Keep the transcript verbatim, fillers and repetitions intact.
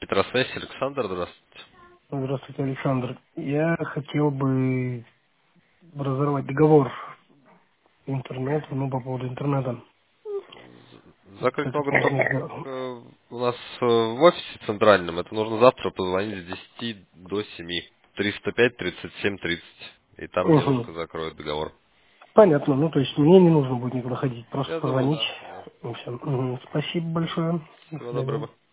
Петросвязь, Александр, здравствуйте. Здравствуйте, Александр. Я хотел бы разорвать договор интернета, ну, по поводу интернета. Закрыть Как это могут можно только сделать? э, у нас э, в офисе центральном. Это нужно завтра позвонить с десяти до семи. триста пять тридцать семь тридцать. И там Угу. девушка закроет договор. Понятно. Ну, то есть мне не нужно будет никуда ходить, просто Я думаю, позвонить да. да. и все. Мгм. Спасибо большое. До Всего свидания. доброго.